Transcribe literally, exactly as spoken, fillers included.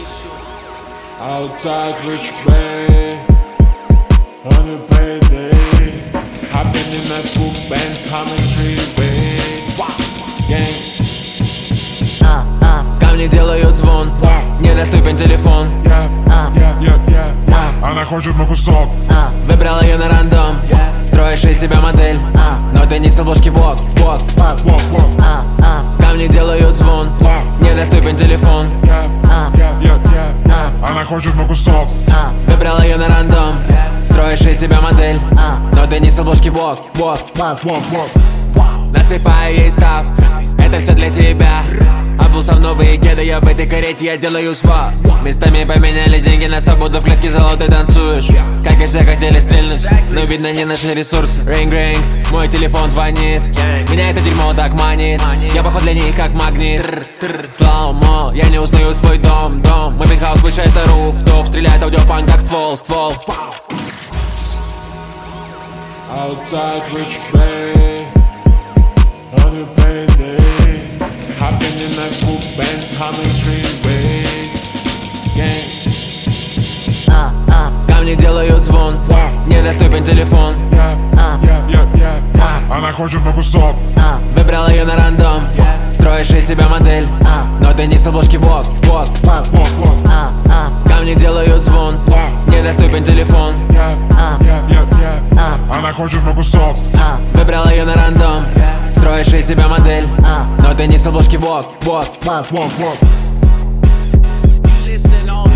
Outside rich bay on a payday, hopping in that coupe Benz, humming tree-way. Gang. А, а, ко мне делают звон, недоступен телефон. Yeah, yeah, yeah, yeah, yeah. Она хочет мой кусок. А, выбрала ее на рандом, строишь из себя модель, но ты не с обложки Vogue, Vogue, Walk, walk. а, а, ко мне делают звон, недоступен телефон. Yeah, yeah, yeah, yeah, yeah. Она хочет мой кусок. А, выбрала ее на рандом, строишь из себя модель, но ты не с обложки Vogue, Vogue, Walk, walk. насыпаю ей став, это все для тебя. Обулся в новые кеды, я в этой карете, я делаю свап. Местами поменяли деньги на свободу, в клетке золотой танцуешь. Как и все хотели стрельнуть, но видно не наши ресурсы. Ринг-ринг, мой телефон звонит, меня это дерьмо так манит. Я поход для них как магнит. Слоумо, я не узнаю свой дом, дом. Мой пентхаус выше это руф-топ, стреляет аудиопанк как ствол, ствол. Outside rich bay on a payday, hopping in that coupe Benz, humming tree-way. Gang. А, а, ко мне делают звон, недоступен телефон. Yeah, yeah, yeah, yeah, yeah. Она хочет мой кусок. А, выбрала ее на рандом, строишь из себя модель, но ты не с обложки Vogue, Vogue, Walk, walk. а, а, ко мне делают звон, недоступен телефон. Yeah, yeah, yeah, yeah. Она хочет мой кусок. А, выбрала ее на рандом, строишь из себя модель, но ты не с обложки Vogue, Vogue, Walk, walk. Listening on